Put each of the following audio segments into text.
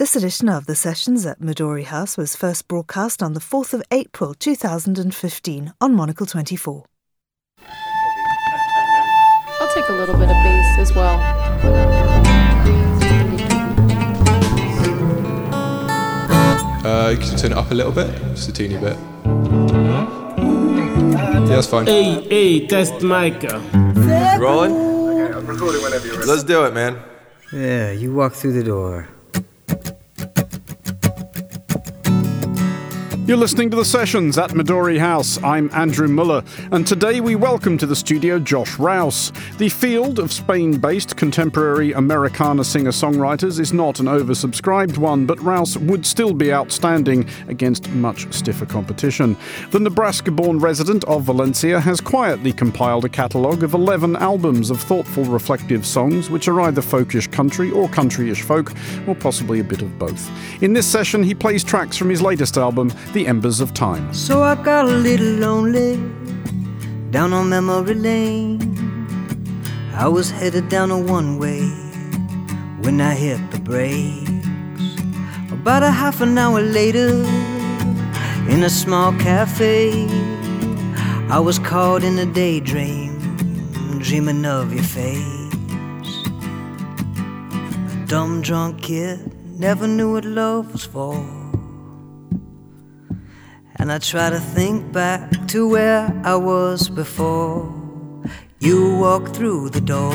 This edition of The Sessions at Midori House was first broadcast on the 4th of April 2015 on Monocle 24. I'll take a little bit of bass as well. You can turn it up a little bit, just a teeny bit. Yeah, that's fine. Hey, test mic. Rolling? Okay, I'm recording whenever you're ready. Let's do it, man. Yeah, you walk through the door. You're listening to The Sessions at Midori House. I'm Andrew Muller, and today we welcome to the studio Josh Rouse. The field of Spain-based contemporary Americana singer-songwriters is not an oversubscribed one, but Rouse would still be outstanding against much stiffer competition. The Nebraska-born resident of Valencia has quietly compiled a catalogue of 11 albums of thoughtful, reflective songs which are either folkish country or countryish folk, or possibly a bit of both. In this session, he plays tracks from his latest album, The Embers of Time. So I got a little lonely down on memory lane. I was headed down a one-way when I hit the brakes. About a half an hour later, in a small cafe, I was caught in a daydream, dreaming of your face. A dumb drunk kid never knew what love was for. And I try to think back to where I was before you walked through the door.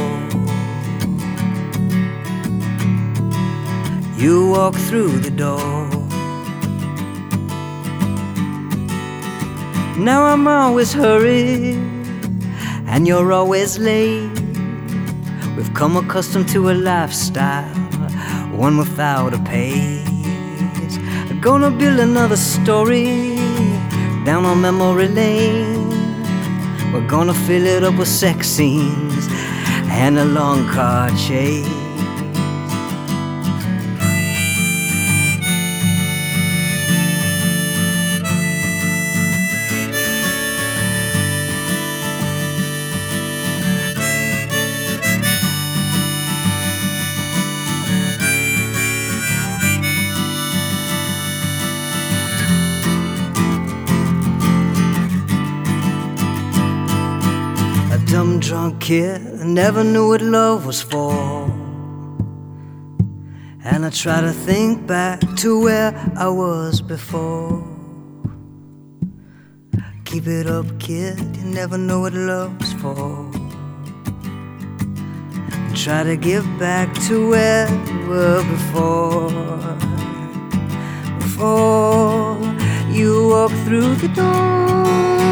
You walked through the door. Now I'm always hurried and you're always late. We've come accustomed to a lifestyle, one without a pace. I'm gonna build another story down on memory lane. We're gonna fill it up with sex scenes and a long car chase. Dumb drunk kid, I never knew what love was for. And I try to think back to where I was before. Keep it up, kid, you never know what love's for. Try to give back to where we were before. Before you walk through the door.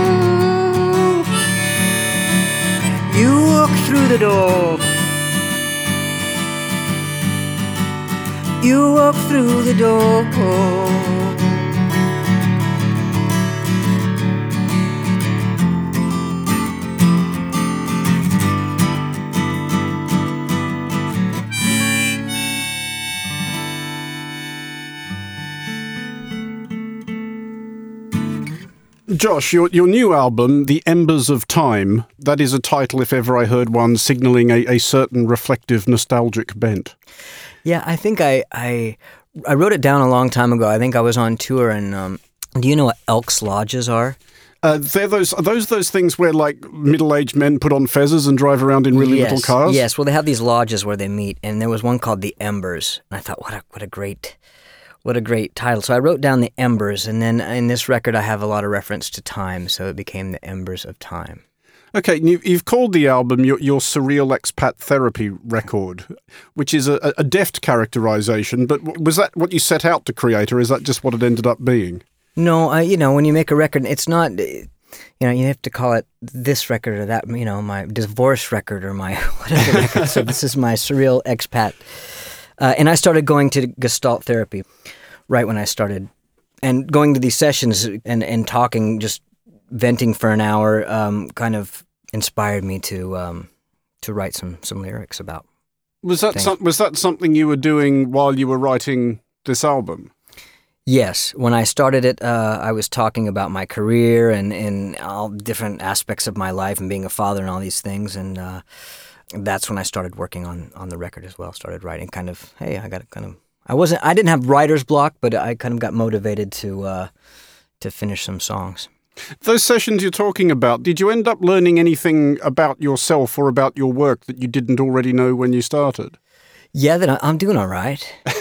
You walk through the door. You walk through the door. Josh, your new album, The Embers of Time, that is a title, if ever I heard one, signalling a certain reflective, nostalgic bent. Yeah, I think I wrote it down a long time ago. I think I was on tour, and do you know what Elks Lodges are? Are those things where, like, middle-aged men put on fezzes and drive around in really little cars? Yes, well, they have these lodges where they meet, and there was one called The Embers, and I thought, what a great title. So I wrote down The Embers, and then in this record I have a lot of reference to time, so it became The Embers of Time. Okay, you've called the album your surreal expat therapy record, which is a deft characterization, but was that what you set out to create, or is that just what it ended up being? No, when you make a record, it's not, you have to call it this record or that, my divorce record or my whatever record. So this is my surreal expat. And I started going to Gestalt therapy right when I started. And going to these sessions and talking, just venting for an hour, kind of inspired me to write some lyrics about. Was that something you were doing while you were writing this album? Yes. When I started it, I was talking about my career and all different aspects of my life and being a father and all these things. And that's when I started working on the record as well. Started writing kind of, hey, I I didn't have writer's block, but I kind of got motivated to finish some songs. Those sessions you're talking about, did you end up learning anything about yourself or about your work that you didn't already know when you started? Yeah, that I'm doing all right.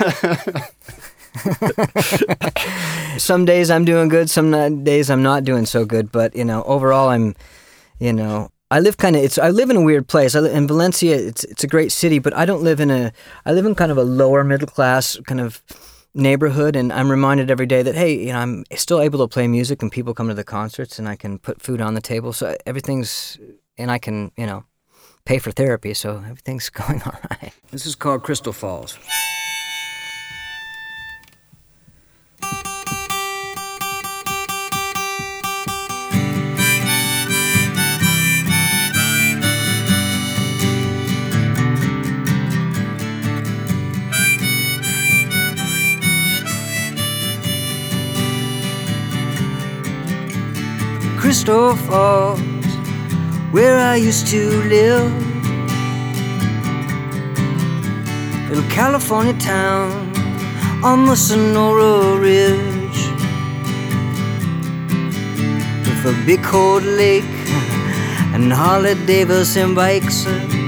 Some days I'm doing good, some days I'm not doing so good. But overall, I live in a weird place. I live in Valencia. It's a great city, but I live in kind of a lower middle class kind of neighborhood, and I'm reminded every day that hey, I'm still able to play music, and people come to the concerts, and I can put food on the table. So and I can pay for therapy, so everything's going all right. This is called Crystal Falls. Crystal Falls, where I used to live, little California town on the Sonora Ridge, with a big cold lake and Harley Davidson bikes.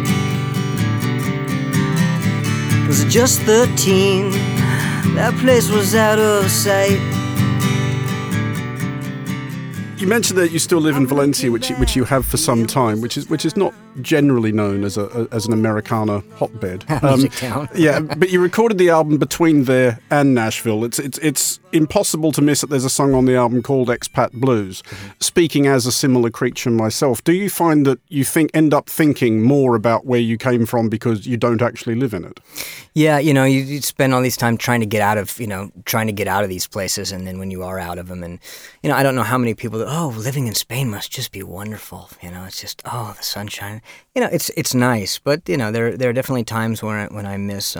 I was just 13, that place was out of sight. You mentioned that you still live in Valencia, which you have for some time, which is not generally known as an Americana hotbed. Music town. Yeah, but you recorded the album between there and Nashville. It's impossible to miss that there's a song on the album called Expat Blues. Mm-hmm. Speaking as a similar creature myself, do you find that you end up thinking more about where you came from because you don't actually live in it? Yeah, you spend all this time trying to get out of these places, and then when you are out of them, and I don't know how many people that, living in Spain must just be wonderful. It's just the sunshine. It's nice, but there are definitely times when I miss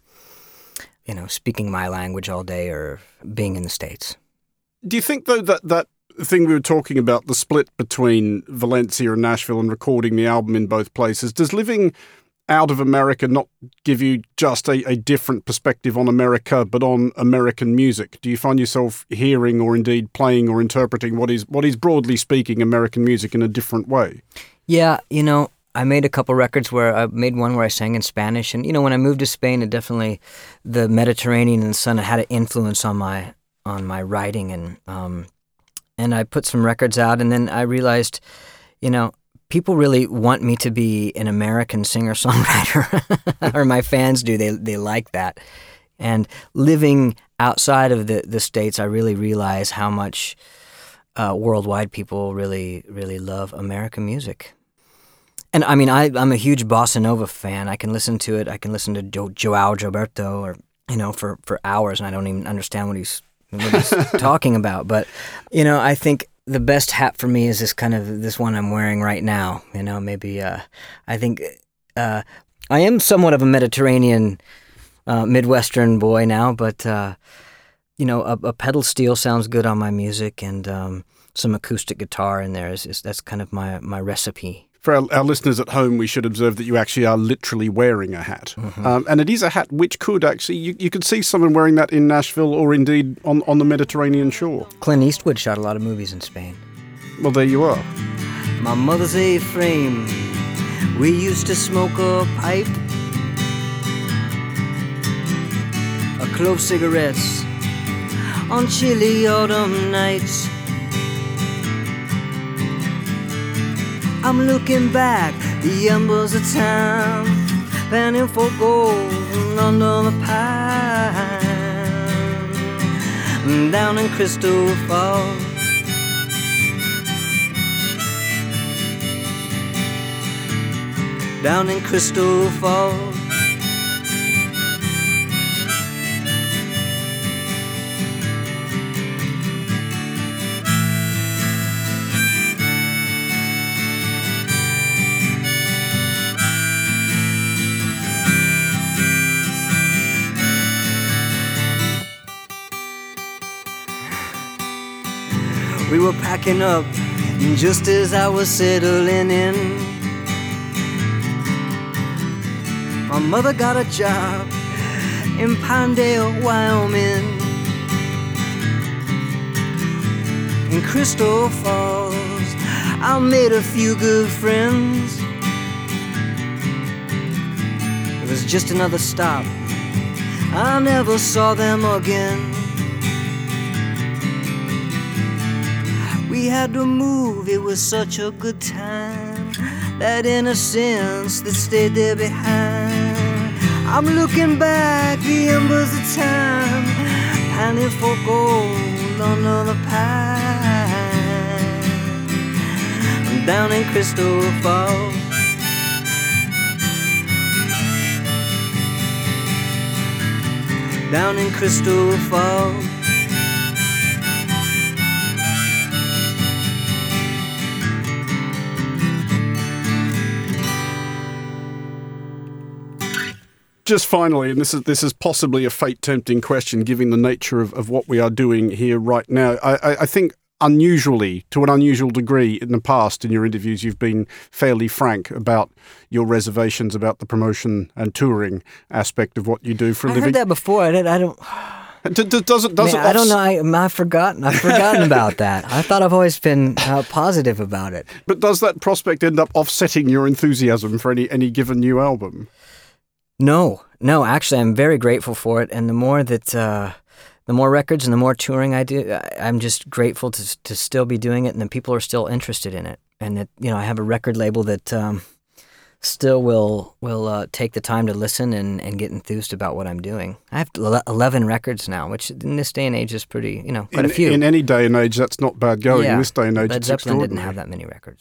speaking my language all day or being in the States. Do you think though that thing we were talking about, the split between Valencia and Nashville and recording the album in both places, does living out of America not give you just a different perspective on America, but on American music? Do you find yourself hearing or indeed playing or interpreting what is broadly speaking American music in a different way? Yeah, I made a couple records I made one where I sang in Spanish, and when I moved to Spain, it definitely, the Mediterranean and the sun had an influence on my writing, and I put some records out, and then I realized, people really want me to be an American singer-songwriter, or my fans do. They like that. And living outside of the States, I really realize how much worldwide people really, really love American music. And I mean, I'm a huge bossa nova fan. I can listen to it. I can listen to João Gilberto, or for hours, and I don't even understand what he's talking about. But I think the best hat for me is this one I'm wearing right now. Maybe I think I am somewhat of a Mediterranean Midwestern boy now, but a pedal steel sounds good on my music, and some acoustic guitar in there that's kind of my recipe. For our listeners at home, we should observe that you actually are literally wearing a hat. Mm-hmm. And it is a hat which could actually, you could see someone wearing that in Nashville or indeed on the Mediterranean shore. Clint Eastwood shot a lot of movies in Spain. Well, there you are. My mother's A-frame, we used to smoke a pipe, a clove cigarettes on chilly autumn nights. I'm looking back, the embers of time, panning for gold under the pine, down in Crystal Falls. Down in Crystal Falls. We were packing up just as I was settling in. My mother got a job in Pinedale, Wyoming, in Crystal Falls, I made a few good friends. It was just another stop. I never saw them again. We had to move, it was such a good time. That innocence that stayed there behind. I'm looking back, the embers of time, pining for gold under the pine. I'm down in Crystal Falls. Down in Crystal Falls. Just finally, and this is possibly a fate-tempting question, given the nature of what we are doing here right now. I think unusually, to an unusual degree, in the past, in your interviews, you've been fairly frank about your reservations about the promotion and touring aspect of what you do for a living. I heard that before. I don't. I don't know. I've forgotten about that. I thought I've always been positive about it. But does that prospect end up offsetting your enthusiasm for any given new album? No. Actually, I'm very grateful for it, and the more records and the more touring I do, I'm just grateful to still be doing it, and that people are still interested in it, and that I have a record label that still will take the time to listen and get enthused about what I'm doing. I have 11 records now, which in this day and age is pretty, quite a few. In any day and age, that's not bad going. Yeah, in this day and age, Led it's Zeppelin didn't have that many records.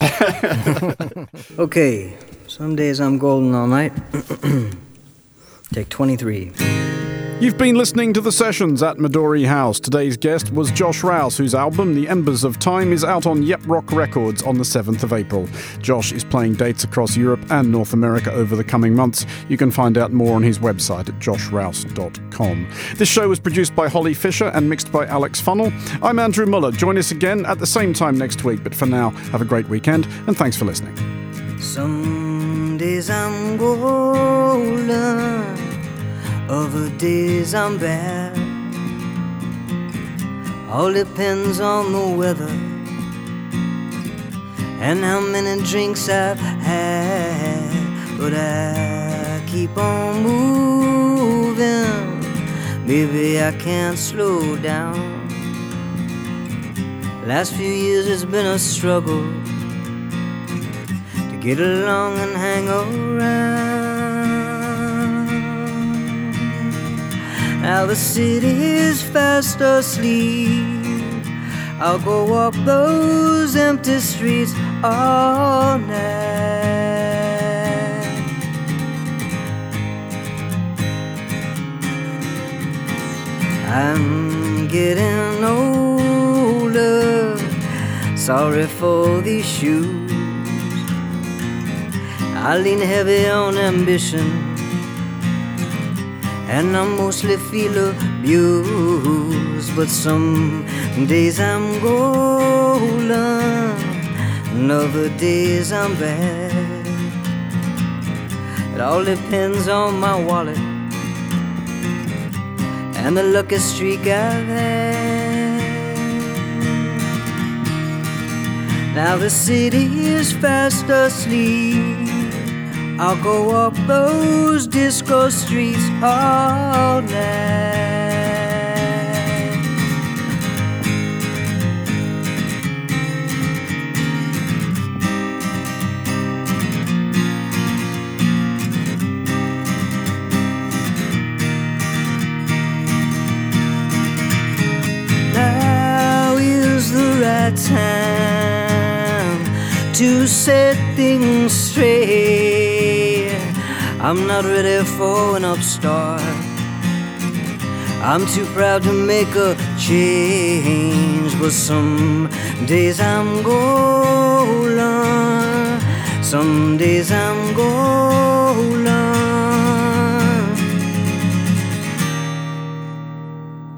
Okay, some days I'm golden all night. Take 23. You've been listening to The Sessions at Midori House. Today's guest was Josh Rouse, whose album, The Embers of Time, is out on Yep Rock Records on the 7th of April. Josh is playing dates across Europe and North America over the coming months. You can find out more on his website at joshrouse.com. This show was produced by Holly Fisher and mixed by Alex Funnell. I'm Andrew Muller. Join us again at the same time next week. But for now, have a great weekend and thanks for listening. Some days I'm golden, other days I'm bad. All depends on the weather and how many drinks I've had. But I keep on moving, maybe I can't slow down. Last few years it's been a struggle to get along and hang around. Now the city's fast asleep, I'll go walk those empty streets all night. I'm getting older, sorry for these shoes. I lean heavy on ambition, and I mostly feel abused. But some days I'm golden, and other days I'm bad. It all depends on my wallet and the lucky streak I've had. Now the city is fast asleep, I'll go up those disco streets all night. Now is the right time to set things straight. I'm not ready for an upstart, I'm too proud to make a change. But some days I'm golden, some days I'm golden.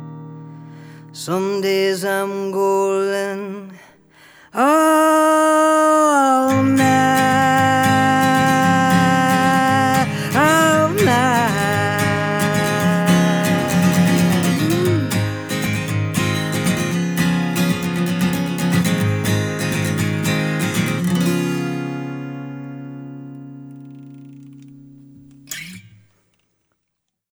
Some days I'm golden.